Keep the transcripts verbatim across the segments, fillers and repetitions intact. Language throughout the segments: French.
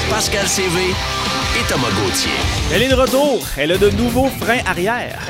Pascal Sévé et Thomas Gauthier. Elle est de retour. Elle a de nouveaux freins arrière.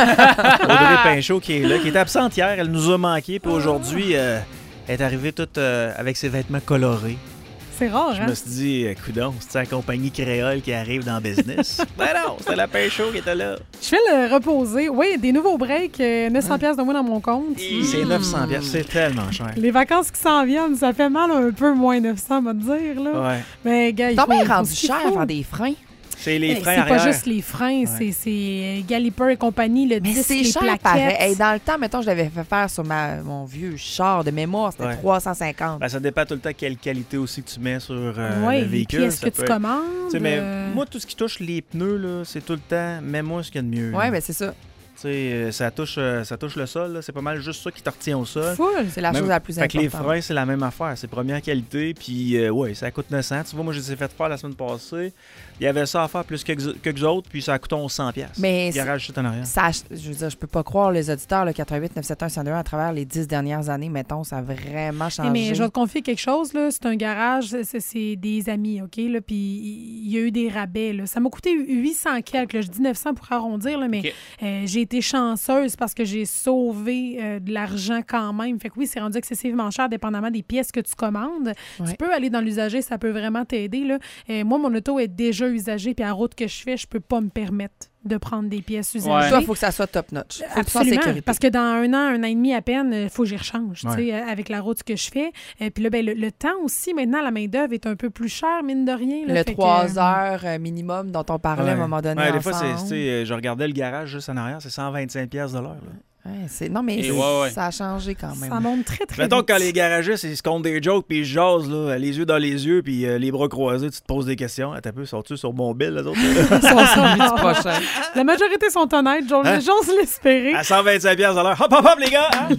Audrey Pinchot qui est là, qui était absente hier. Elle nous a manqué. Puis aujourd'hui, euh, elle est arrivée toute euh, avec ses vêtements colorés. C'est rare, Je hein? me suis dit, euh, coudonc, c'est la compagnie créole qui arrive dans le business. Ben non, c'était la Pinchot qui était là. Je vais le reposer. Oui, des nouveaux breaks, euh, neuf cents piastres de moins dans mon compte. C'est neuf cents piastres, c'est tellement cher. Les vacances qui s'en viennent, ça fait mal un peu moins neuf cents, on va te dire. Là. Ouais. Mais, gars, il T'as faut, bien il faut rendu ce qu'il cher faut. faire des freins. C'est les Eh, freins c'est arrière. pas juste les freins, c'est, c'est Galliper et compagnie, le Mais disque, c'est les cher, plaquettes. pareil. Hey, dans le temps, mettons, je l'avais fait faire sur ma, mon vieux char de mémoire, c'était Ouais. trois cent cinquante. Ben, ça dépend tout le temps quelle qualité aussi que tu mets sur euh, Oui, le les véhicule. pièces ça que peut tu être- commandes. Tu sais, mais euh, moi, tout ce qui touche les pneus, là, c'est tout le temps, mets-moi ce qu'il y a de mieux. Oui, là. mais c'est ça. Tu sais, euh, ça touche, euh, ça touche le sol, là. C'est pas mal juste ça qui te retient au sol. full. C'est la Même- chose la plus Fait que les importante. freins, c'est la même affaire. C'est première qualité, puis euh, ouais, ça coûte neuf cents. Tu vois, moi, je les ai fait faire la semaine passée. Il y avait ça à faire plus que quelques autres, puis ça a coûté onze cents piastres. Mais Garage tout en arrière. Ça, je veux dire, je peux pas croire les auditeurs, le quatre-vingt-huit neuf sept un cent deux à travers les dix dernières années, mettons, ça a vraiment Eh, changé. mais je vais te confier quelque chose, là. C'est un garage, c'est, c'est des amis, OK? Là, puis il y a eu des rabais, là. Ça m'a coûté huit cents quelques, là. Je dis neuf cents pour arrondir, là, mais OK. euh, j'ai été chanceuse parce que j'ai sauvé euh, de l'argent quand même. Fait que oui, c'est rendu excessivement cher, dépendamment des pièces que tu commandes. Ouais. Tu peux aller dans l'usager, ça peut vraiment t'aider, là. Euh, moi, mon auto est déjà usagée, puis à la route que je fais, je peux pas me permettre de prendre des pièces usagées. Toi, il faut que ça soit top-notch. Faut que tu sois en Absolument, sécurité. parce que dans un an, un an et demi à peine, il faut que j'y rechange, Ouais. tu sais, euh, avec la route que je fais. Et puis là, ben, le, le temps aussi, maintenant, la main-d'œuvre est un peu plus chère, mine de rien. Là, Le fait que, trois euh, heures euh, minimum dont on parlait à un moment donné Ouais, des fois, ensemble. c'est, tu sais, euh, je regardais le garage juste en arrière, c'est cent vingt-cinq piastres de l'heure. là. Ouais, c'est... Non, mais Et c'est- ouais, ouais. ça a changé quand même. Ça monte très, très Mettons vite. que quand les garagistes, ils se comptent des jokes, puis ils se jasent, là, les yeux dans les yeux, puis euh, les bras croisés, tu te poses des questions. Attends un peu, sont-tu sur mon bill, les autres? Ils sont ça. prochain. La majorité sont honnêtes, j'ose, Hein? j'ose l'espérer. À cent vingt-cinq piastres de l'heure. Hop, hop, hop, les gars! hein?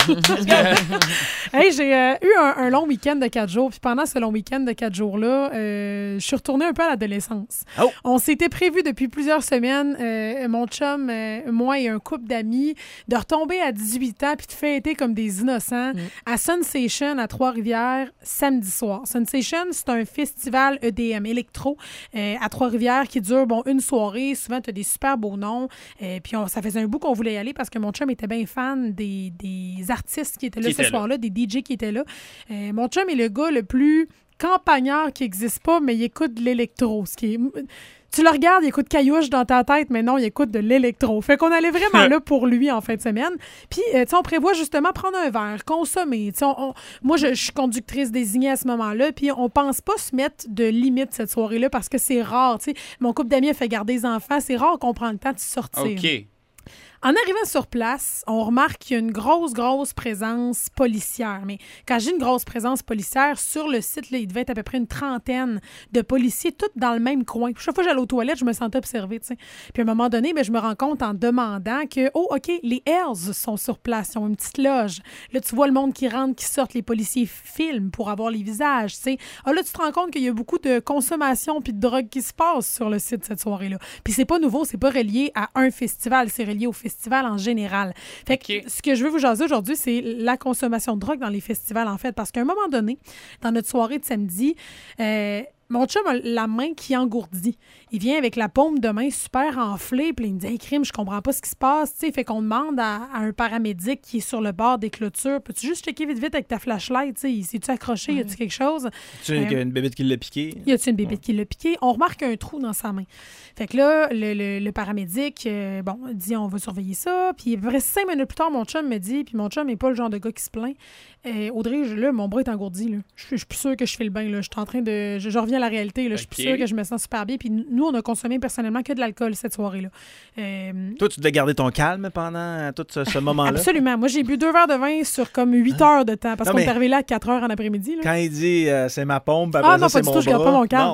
Hey, j'ai euh, eu un, un long week-end de quatre jours, puis pendant ce long week-end de quatre jours-là, euh, je suis retournée un peu à l'adolescence. Oh! On s'était prévu depuis plusieurs semaines, euh, mon chum, euh, moi et un couple d'amis, de retomber à dix-huit ans puis de fêter comme des innocents à Sensation à Trois-Rivières samedi soir. Sensation, c'est un festival E D M, électro, euh, à Trois-Rivières qui dure bon une soirée. Souvent, tu as des super beaux noms. Euh, puis on- ça faisait un bout qu'on voulait y aller parce que mon chum était bien fan des, des artistes qui étaient là Qui ce étaient là. soir-là, des D J qui étaient là. Euh, mon chum est le gars le plus campagnard qui n'existe pas, mais il écoute de l'électro. Ce qui est... Tu le regardes, il écoute Caillouche dans ta tête, mais non, il écoute de l'électro. Fait qu'on allait vraiment là pour lui en fin de semaine. Puis, euh, tu sais, on prévoit justement prendre un verre, consommer. Tu sais, on- on- moi, je, je suis conductrice désignée à ce moment-là, puis on pense pas se mettre de limite cette soirée-là parce que c'est rare. Tu sais, mon couple d'amis a fait garder les enfants. C'est rare qu'on prend le temps de sortir. OK. En arrivant sur place, on remarque qu'il y a une grosse, grosse présence policière. Mais quand j'ai une grosse présence policière, sur le site, là, il devait être à peu près une trentaine de policiers, tous dans le même coin. Chaque fois que j'allais aux toilettes, je me sentais observée, tu sais. Puis à un moment donné, ben, je me rends compte en demandant que, oh, OK, les Hells sont sur place, ils ont une petite loge. Là, tu vois le monde qui rentre, qui sort, les policiers filment pour avoir les visages, tu sais. Ah, là, tu te rends compte qu'il y a beaucoup de consommation puis de drogue qui se passe sur le site cette soirée-là. Puis c'est pas nouveau, c'est pas relié à un festival, c'est relié au festival en général. Fait que OK. ce que je veux vous jaser aujourd'hui, c'est la consommation de drogue dans les festivals, en fait. Parce qu'à un moment donné, dans notre soirée de samedi, euh, mon chum a la main qui engourdit. Il vient avec la paume de main super enflée, puis il me dit « Hey, crime, je comprends pas ce qui se passe. » Tu sais, fait qu'on demande à, à un paramédic qui est sur le bord des clôtures « Peux-tu juste checker vite vite avec ta flashlight? Tu sais, il s'est-tu accroché? Y a-tu quelque chose? » Tu sais qu'il y a une bébête qui l'a piqué. Y a-t-il une bébête qui l'a piqué? On remarque un trou dans sa main. Fait que là, le, le, le paramédic, euh, bon, dit on va surveiller ça. Puis, vrai, cinq minutes plus tard, mon chum me dit, puis mon chum n'est pas le genre de gars qui se plaint. Euh, Audrey, je- là, mon bras est engourdi. Là. Je suis- je suis plus sûre que je fais le bain. Là. Je suis en train de. Je, je reviens à la réalité. Là. Je suis plus OK. sûre que je me sens super bien. Puis nous, on a consommé personnellement que de l'alcool cette soirée-là. Euh, Toi, tu devais garder ton calme pendant tout ce, ce moment-là. Absolument. Moi, j'ai bu deux verres de vin sur comme huit heures de temps parce Non, qu'on mais- est arrivé là à quatre heures en après-midi. Là. Quand il dit euh, c'est ma pompe, après Ah non, ça, pas c'est du mon tout, je garde bras. pas mon calme. Non.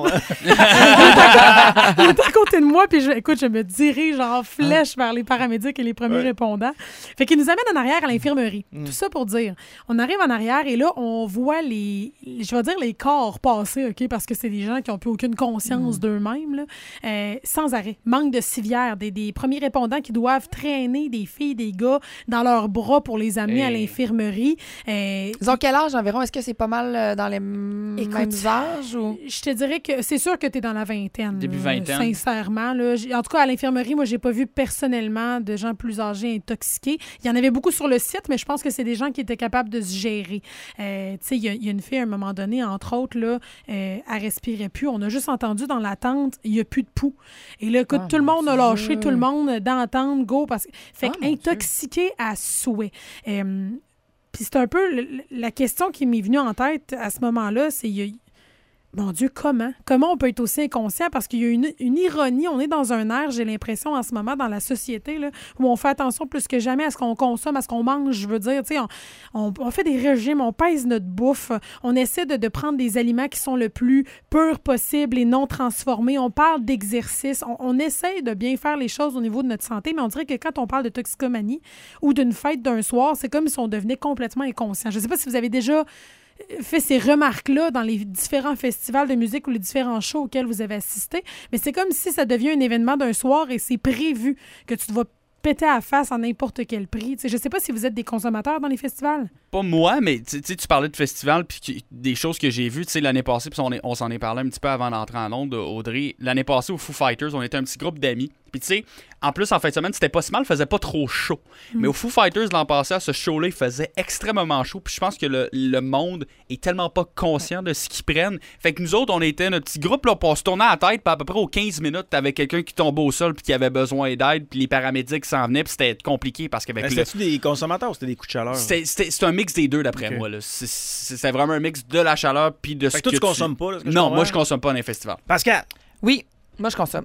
Il est à côté de moi, puis je, écoute, je me dirige en flèche vers les paramédics et les premiers Ouais. répondants. Fait qu'il nous amène en arrière à l'infirmerie. Mm. Tout ça pour dire, on arrive en arrière et là, on voit les, je vais dire les corps passer, OK, parce que c'est des gens qui n'ont plus aucune conscience mmh. d'eux-mêmes, là, euh, sans arrêt. Manque de civière, des, des premiers répondants qui doivent traîner des filles, des gars dans leurs bras pour les amener hey. à l'infirmerie. Euh, Ils ont quel âge environ? Est-ce que c'est pas mal dans les écoute, mêmes âges? Ou... Je te dirais que c'est sûr que tu es dans la vingtaine. Début là, vingtaine. Sincèrement. Là. En tout cas, à l'infirmerie, moi, j'ai pas vu personnellement de gens plus âgés intoxiqués. Il y en avait beaucoup sur le site, mais je pense que c'est des gens qui étaient capables de se gérer. Euh, tu sais, il y, y a une fille, à un moment donné, entre autres, là, euh, elle respirait plus. On a juste entendu dans la tente, il n'y a plus de poux. Et là, écoute, oh, tout le monde Dieu. a lâché, tout le monde d'entendre, go, parce que... Fait oh, qu'intoxiqué à souhait. Euh, Puis c'est un peu le, la question qui m'est venue en tête à ce moment-là, c'est... Y a, mon Dieu, comment? Comment on peut être aussi inconscient? Parce qu'il y a une, une ironie. On est dans un air, j'ai l'impression, en ce moment, dans la société, là, où on fait attention plus que jamais à ce qu'on consomme, à ce qu'on mange, je veux dire. Tu sais, on, on, on fait des régimes, on pèse notre bouffe, on essaie de, de prendre des aliments qui sont le plus purs possible et non transformés. On parle d'exercice. On, on essaie de bien faire les choses au niveau de notre santé, mais on dirait que quand on parle de toxicomanie ou d'une fête d'un soir, c'est comme si on devenait complètement inconscient. Je ne sais pas si vous avez déjà... fait ces remarques-là dans les différents festivals de musique ou les différents shows auxquels vous avez assisté, mais c'est comme si ça devient un événement d'un soir et c'est prévu que tu te vas péter à la face à n'importe quel prix. T'sais, je sais pas si vous êtes des consommateurs dans les festivals. Pas moi, mais tu parlais de festivals puis des choses que j'ai vues l'année passée, puis on, on s'en est parlé un petit peu avant d'entrer en onde, Audrey. L'année passée, au Foo Fighters, on était un petit groupe d'amis. Puis tu sais, en plus, en fin de semaine, c'était pas si mal, il faisait pas trop chaud. Mm. Mais au Foo Fighters, l'an passé, à ce show-là, il faisait extrêmement chaud. Puis je pense que le, le monde est tellement pas conscient de ce qu'ils prennent. Fait que nous autres, on était notre petit groupe, là, on se tournait à la tête, puis à peu près aux quinze minutes, t'avais quelqu'un qui tombait au sol puis qui avait besoin d'aide, puis les paramédics s'en venaient, puis c'était compliqué parce qu'avec le... C'était-tu des consommateurs ou c'était des coups de chaleur? C'était un mix des deux, d'après okay. moi. C'est vraiment un mix de la chaleur puis de fait ce que, que tu consommes pas, là, ce que non, je moi, je consomme pas dans les festivals. Pascal? Oui, moi, je consomme.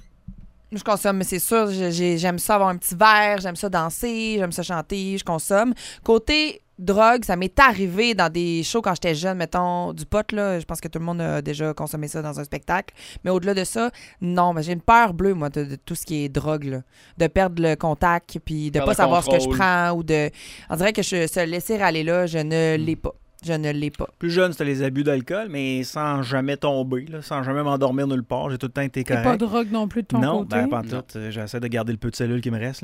Je consomme, mais c'est sûr, j'aime ça avoir un petit verre, j'aime ça danser, j'aime ça chanter, je consomme. Côté drogue, ça m'est arrivé dans des shows quand j'étais jeune, mettons, du pot, là. Je pense que tout le monde a déjà consommé ça dans un spectacle. Mais au-delà de ça, non, mais j'ai une peur bleue, moi, de, de tout ce qui est drogue, là. De perdre le contact, puis de ne pas savoir contrôle. Ce que je prends, ou de... On dirait que je, se laisser aller là, je ne l'ai pas. Je ne l'ai pas. Plus jeune, c'était les abus d'alcool, mais sans jamais tomber, là, sans jamais m'endormir nulle part. J'ai tout le temps été correct. Et pas de drogue non plus de ton non, côté? Non, ben, pas en tout. J'essaie de garder le peu de cellules qui me reste. Là.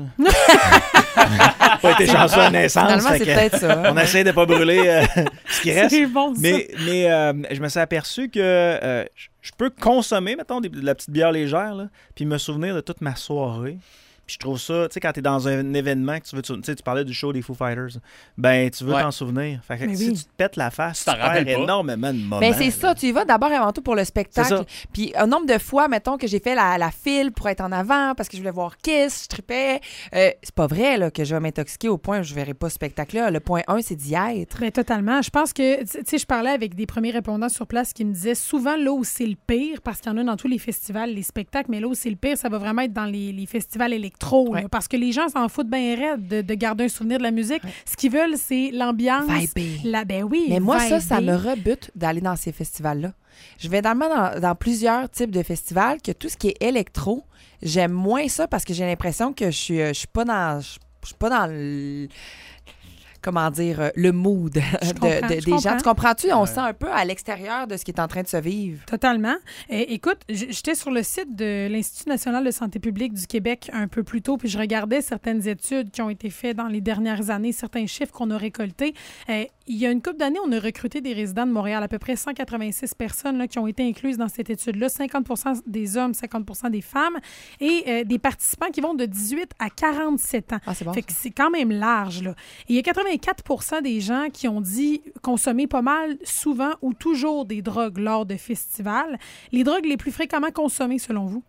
Pas été chanceux à naissance. Finalement, c'est peut-être ça. On essaie de pas brûler euh, ce qui reste. C'est bon, ça. Mais, mais euh, je me suis aperçu que euh, je peux consommer, mettons, de la petite bière légère, là, puis me souvenir de toute ma soirée. Puis je trouve ça, tu sais, quand t'es dans un événement, que tu veux, tu sais, tu parlais du show des Foo Fighters, ben, tu veux ouais. t'en souvenir. Fait que mais si oui. tu te pètes la face, tu tu perds énormément de moments. Ben, c'est ça, tu y vas d'abord et avant tout pour le spectacle. C'est Puis un nombre de fois, mettons, que j'ai fait la, la file pour être en avant parce que je voulais voir Kiss, je tripais. Euh, c'est pas vrai, là, que je vais m'intoxiquer au point où je verrai pas ce spectacle-là. Le point un, c'est d'y être. Ben, totalement. Je pense que, tu sais, je parlais avec des premiers répondants sur place qui me disaient souvent là où c'est le pire, parce qu'il y en a dans tous les festivals, les spectacles, mais là où c'est le pire, ça va vraiment être dans les, les festivals électro, ouais. là, parce que les gens s'en foutent bien raide de, de garder un souvenir de la musique. Ouais. Ce qu'ils veulent, c'est l'ambiance. La, ben oui, mais moi, vibé. ça, ça me rebute d'aller dans ces festivals-là. Je vais dans, dans, dans plusieurs types de festivals que tout ce qui est électro, j'aime moins ça parce que j'ai l'impression que je suis, je suis pas dans... Je, je suis pas dans le... comment dire, le mood de, de, des comprends. gens. Tu comprends-tu? On ouais. se sent un peu à l'extérieur de ce qui est en train de se vivre. Totalement. Et, écoute, j'étais sur le site de l'Institut national de santé publique du Québec un peu plus tôt, puis je regardais certaines études qui ont été faites dans les dernières années, certains chiffres qu'on a récoltés. Euh, il y a une couple d'années, on a recruté des résidents de Montréal, à peu près cent quatre-vingt-six personnes là, qui ont été incluses dans cette étude-là, cinquante pour cent des hommes, cinquante pour cent des femmes, et euh, des participants qui vont de dix-huit à quarante-sept ans. Ah, c'est bon. Fait que c'est quand même large, là. Et il y a quatre-vingt-quatre pour cent des gens qui ont dit consommer pas mal, souvent ou toujours des drogues lors de festivals. Les drogues les plus fréquemment consommées, selon vous?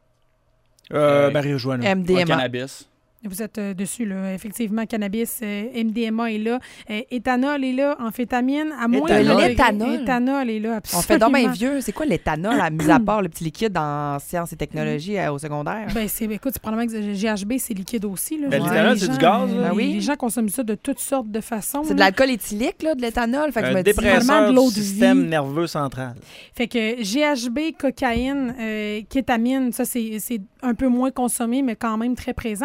Euh, Marie-Joanne. M D M A. Cannabis. Vous êtes euh, dessus, là. Effectivement, cannabis, euh, M D M A est là. Euh, éthanol est là. Amphétamine, à moins Éthanol. de... L'éthanol. Éthanol est là, absolument. On fait donc bien vieux. C'est quoi l'éthanol, à mis à part le petit liquide en sciences et technologies euh, au secondaire? Ben, c'est, écoute, c'est probablement que G H B, c'est liquide aussi. Là. Ben, l'éthanol, c'est du gaz. Euh, Ben les, oui. les gens consomment ça de toutes sortes de façons. C'est de l'alcool éthylique, là, de l'éthanol. Fait que un je me dis dépresseur de l'eau du de système vie. nerveux central. Fait que G H B, cocaïne, euh, kétamine, ça, c'est, c'est un peu moins consommé, mais quand même très présent. Et il y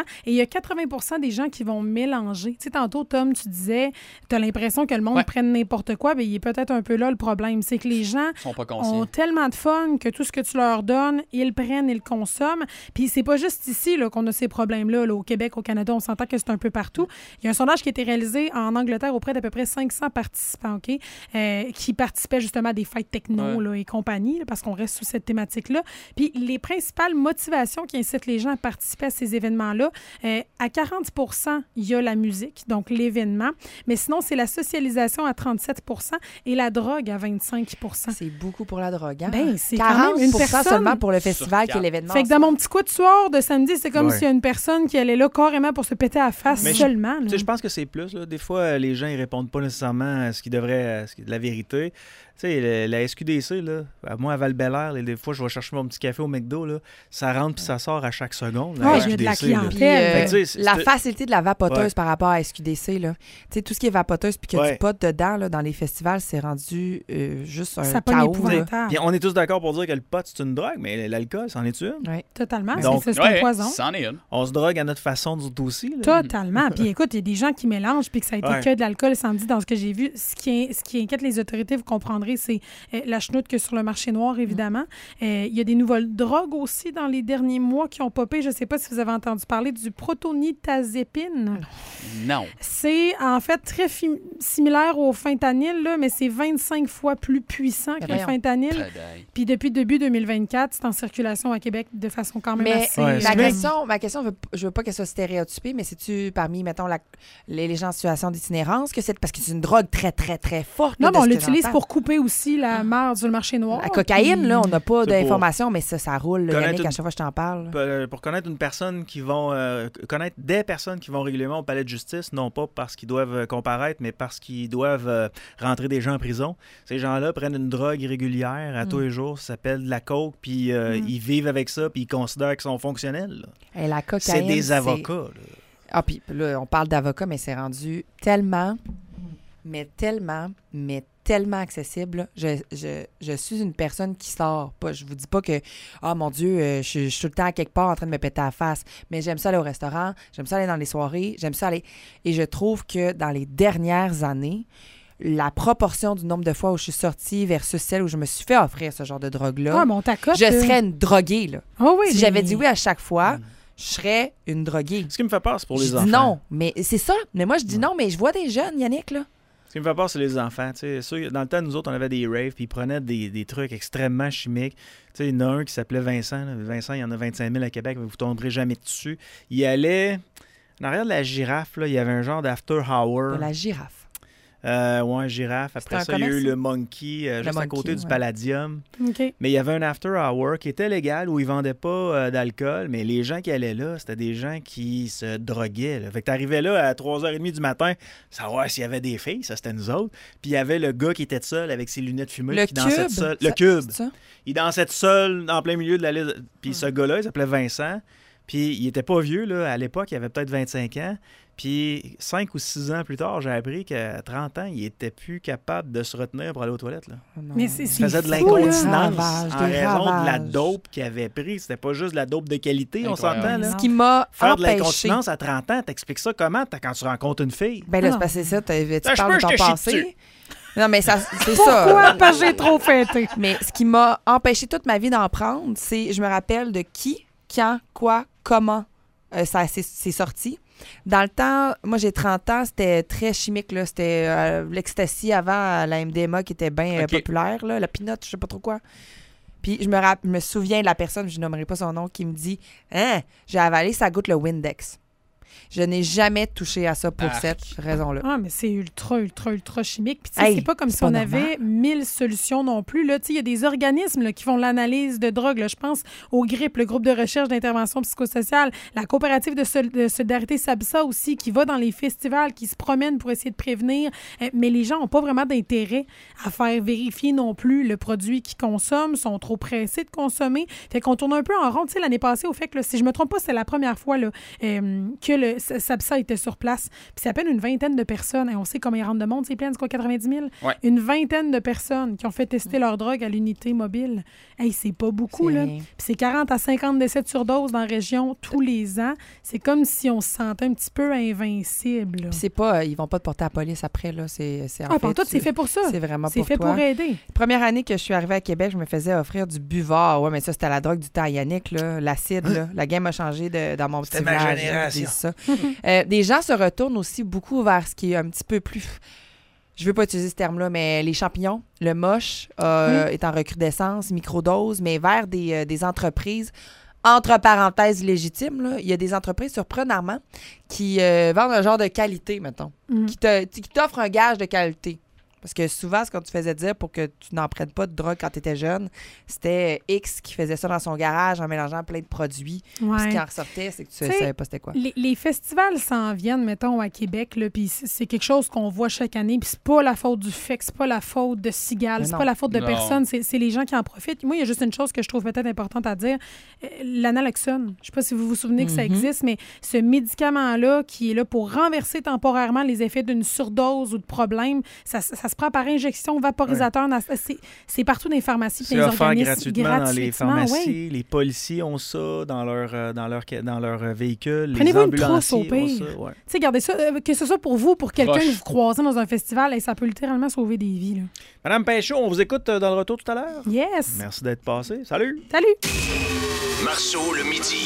a quatre-vingts pour cent des gens qui vont mélanger. Tu sais, tantôt, Tom, tu disais, tu as l'impression que le monde Ouais. prenne n'importe quoi. Bien, il est peut-être un peu là le problème. C'est que les gens Ils sont pas conscients. ont tellement de fun que tout ce que tu leur donnes, ils prennent, ils le consomment. Puis c'est pas juste ici là, qu'on a ces problèmes-là. Là, au Québec, au Canada, on s'entend que c'est un peu partout. Il y a un sondage qui a été réalisé en Angleterre auprès d'à peu près cinq cents participants, OK, euh, qui participaient justement à des fêtes techno Ouais. là, et compagnie, là, parce qu'on reste sous cette thématique-là. Puis les principales motivations qui incitent les gens à participer à ces événements-là, euh, à quarante pour cent, il y a la musique, donc l'événement. Mais sinon, c'est la socialisation à trente-sept pour cent et la drogue à vingt-cinq pour cent. C'est beaucoup pour la drogue, hein? Ben, c'est quand quarante même une pour cent personne. seulement pour le festival Sur qui est l'événement. Fait que dans mon petit coup de soir de samedi, c'est comme Ouais. s'il y a une personne qui allait là carrément pour se péter à la face Mais je- seulement. là. Tu sais, je pense que c'est plus. Là. Des fois, euh, les gens ils répondent pas nécessairement à ce qu'ils devraient, à ce qui est de la vérité. Tu sais, le- la S Q D C, là, à moi, à Val-Bélair, des fois, je vais chercher mon petit café au McDo, là, ça rentre puis ça sort à chaque seconde. Ouais, la il y a de la S Q D C, là. clientèle. Puis, euh, Fait que, tu sais, c'est- la c'est- facilité de la vapoteuse Ouais. par rapport à S Q D C, là. Tu sais, tout ce qui est vapoteuse puis qu'il y a Ouais. du pot dedans, là, dans les festivals, c'est rendu euh, juste un Ça pogne chaos. là. épouvantable. Puis on est tous d'accord pour dire que le pot, c'est une drogue, mais l'alcool, c'en est une. Ouais. Totalement. Donc, c'est c'est un Ouais, poison. c'en est une. On se drogue à notre façon nous autres aussi. Là. Totalement. Puis écoute, il y a des gens qui mélangent puis que ça a été Ouais. que de l'alcool samedi dans ce que j'ai vu. Ce qui, est- ce qui inquiète les autorités, vous comprendrez, c'est euh, la chenoute que sur le marché noir, évidemment. Euh, Il y a des nouvelles drogues aussi dans les derniers mois qui ont popé. Je ne sais pas si vous avez entendu parler du protonitazépine. Non. C'est en fait très fi- similaire au fentanyl, là, mais c'est vingt-cinq fois plus puissant que le Voyons. fentanyl. Tadai. Puis depuis début deux mille vingt-quatre, c'est en circulation à Québec de façon quand même Mais assez... Ouais, ma c'est question, ma question, je veux, je veux pas qu'elle soit stéréotypée, mais c'est-tu parmi, mettons, la- les, les gens en situation d'itinérance que c'est parce que c'est une drogue très, très, très forte. Non, là, mais on de ce que l'utilise j'entends. pour couper aussi la merde sur le marché noir. La cocaïne, puis- là, on n'a pas C'est pour d'informations, mais ça, ça roule, là, connaître Yannick, à une- chaque fois que je t'en parle. Pour, euh, pour connaître une personne qui vont euh, connaître des personnes qui vont régulièrement au palais de justice, non pas parce qu'ils doivent euh, comparaître, mais parce qu'ils doivent euh, rentrer des gens en prison. Ces gens-là prennent une drogue régulière à Mm. tous les jours, ça s'appelle de la coke, puis euh, Mm. ils vivent avec ça, puis ils considèrent qu'ils sont fonctionnels. là. Et la cocaïne, C'est des avocats. là. Ah, puis là, on parle d'avocats, mais c'est rendu tellement, mais tellement, mais tellement accessible. là. Je, je, je suis une personne qui sort. Pas, je vous dis pas que, ah mon Dieu, euh, je, je suis tout le temps à quelque part en train de me péter à la face. Mais j'aime ça aller au restaurant, j'aime ça aller dans les soirées, j'aime ça aller. Et je trouve que dans les dernières années, la proportion du nombre de fois où je suis sortie versus celle où je me suis fait offrir ce genre de drogue-là, Ah, mon tacote. je serais une droguée. Là. Ah oui, Si mais- j'avais dit oui à chaque fois, je serais une droguée. Ce qui me fait peur, c'est pour les je enfants. dis non, mais c'est ça. Mais moi, je dis non, mais je vois des jeunes, Yannick, là. Ce qui me fait peur, c'est les enfants. Tu sais, ceux- dans le temps, nous autres, on avait des raves, puis ils prenaient des, des trucs extrêmement chimiques. Tu sais, il y en a un qui s'appelait Vincent. là. Vincent, il y en a vingt-cinq mille à Québec, mais vous ne tomberez jamais dessus. Il allait... En arrière de la girafe, là, il y avait un genre d'after hour. De la girafe. Euh, ouais, girafe. Après un ça, il y a eu commerce, le Monkey, euh, Le juste à Monkey, côté du ouais. Palladium. OK. Mais il y avait un after hour qui était légal où ils vendaient pas euh, d'alcool, mais les gens qui allaient là, c'était des gens qui se droguaient. Là. Fait que t'arrivais là à trois heures trente du matin, savoir s'il y avait des filles, ça c'était nous autres. Puis il y avait le gars qui était seul avec ses lunettes fumées, Le qui dansait cube. seul. Ça- Le cube. c'est ça? Il dansait tout seul en plein milieu de la liste. Puis ce gars-là, il s'appelait Vincent. Puis il était pas vieux, là. À l'époque, il avait peut-être vingt-cinq ans. Puis cinq ou six ans plus tard, j'ai appris qu'à trente ans, il était plus capable de se retenir pour aller aux toilettes. Là. Oh non. Mais c'est Il c'est faisait de fou, là. l'incontinence Ravages, en des raison de la ravages. dope qu'il avait pris. C'était pas juste de la dope de qualité, on Incroyable. s'entend. là. Ce qui m'a Faire de empêché. l'incontinence à trente ans, t'expliques ça comment t'as- quand tu rencontres une fille? Ben là, Non. c'est parce que c'est ça, t'as- tu Ah, je parles peux, de ton je te chie passé. dessus. Non, mais ça, c'est Pourquoi? ça. Parce que j'ai trop fêté. Mais ce qui m'a empêché toute ma vie d'en prendre, c'est je me rappelle de qui, quand, quoi, comment euh, ça s'est c'est sorti. Dans le temps, moi j'ai trente ans, c'était très chimique. Là. C'était euh, l'ecstasy avant la M D M A qui était bien euh, Ok. populaire, là, la pinotte, je sais pas trop quoi. Puis je me, rapp- je me souviens de la personne, je nommerai pas son nom, qui me dit « Hein, j'ai avalé, ça goûte le Windex. » Je n'ai jamais touché à ça pour Arc. cette raison-là. Ah, mais c'est ultra, ultra, ultra chimique. Puis, tu sais, Hey, c'est pas comme c'est si pas on normal. avait mille solutions non plus. Là, tu sais, il y a des organismes là, qui font l'analyse de drogue. Là. Je pense au GRIP, le groupe de recherche d'intervention psychosociale, la coopérative de, sol- de solidarité SABSA aussi, qui va dans les festivals, qui se promène pour essayer de prévenir. Euh, mais les gens n'ont pas vraiment d'intérêt à faire vérifier non plus le produit qu'ils consomment, sont trop pressés de consommer. Fait qu'on tourne un peu en rond. Tu sais, l'année passée, au fait que, là, si je me trompe pas, c'est la première fois là, euh, que le SAPSA était sur place. Puis c'est à peine une vingtaine de personnes. Et on sait combien ils rentrent de monde, c'est plein, c'est quoi, quatre-vingt-dix mille? Ouais. Une vingtaine de personnes qui ont fait tester leur drogue à l'unité mobile. Hey, c'est pas beaucoup, C'est- là. Puis c'est quarante à cinquante décès de surdose dans la région tous les ans. C'est comme si on se sentait un petit peu invincible. là. Puis c'est pas, euh, ils vont pas te porter à la police après, là. C'est, c'est en Ah, fait, pour toi, tu- c'est fait pour ça. C'est vraiment C'est pour fait toi. pour aider. Première année que je suis arrivée à Québec, je me faisais offrir du buvard. Ouais, mais ça, c'était la drogue du temps, Yannick, là. L'acide, là. La game a changé de, dans mon petit C'était ma village. là, génération. je dis ça. Euh, des gens se retournent aussi beaucoup vers ce qui est un petit peu plus... Je veux pas utiliser ce terme-là, mais les champignons, le moche euh, est en recrudescence, microdose, mais vers des, euh, des entreprises, entre parenthèses légitimes, là, il y a des entreprises surprenamment qui euh, vendent un genre de qualité, mettons, Mhm. qui, te, qui t'offrent un gage de qualité. Parce que souvent, ce qu'on te faisait dire pour que tu n'en prennes pas de drogue quand tu étais jeune, c'était X qui faisait ça dans son garage en mélangeant plein de produits. Puis Ouais. ce qui en ressortait, c'est que tu ne T'sais, savais pas c'était quoi. Les, les festivals s'en viennent, mettons, à Québec, là, puis c'est c'est quelque chose qu'on voit chaque année, puis c'est pas la faute du F E C, c'est pas la faute de Cigale, Mais c'est non. pas la faute de Non. personne, c'est c'est les gens qui en profitent. Moi, il y a juste une chose que je trouve peut-être importante à dire. Euh, L'analoxone, je sais pas si vous vous souvenez que ça Mhm. existe, mais ce médicament-là qui est là pour renverser temporairement les effets d'une surdose ou de problème, ça, ça- ça se prend par injection, vaporisateur, dans- c'est c'est partout dans les pharmacies, puis C'est dans les offert organismes, gratuitement, dans les gratuitement, pharmacies. ouais. Les policiers ont ça dans leur, euh, dans leur, dans leur euh, véhicule. Les Prenez-vous une trousse, ambulanciers au ont pire. ça. Ouais. Tu sais, gardez ça, euh, que ce soit pour vous, pour quelqu'un Proche. que vous croisez dans un festival, et ça peut littéralement sauver des vies. Là. Madame Pinchot, on vous écoute euh, dans le retour tout à l'heure. Yes! Merci d'être passé. Salut! Salut! Marceau le midi.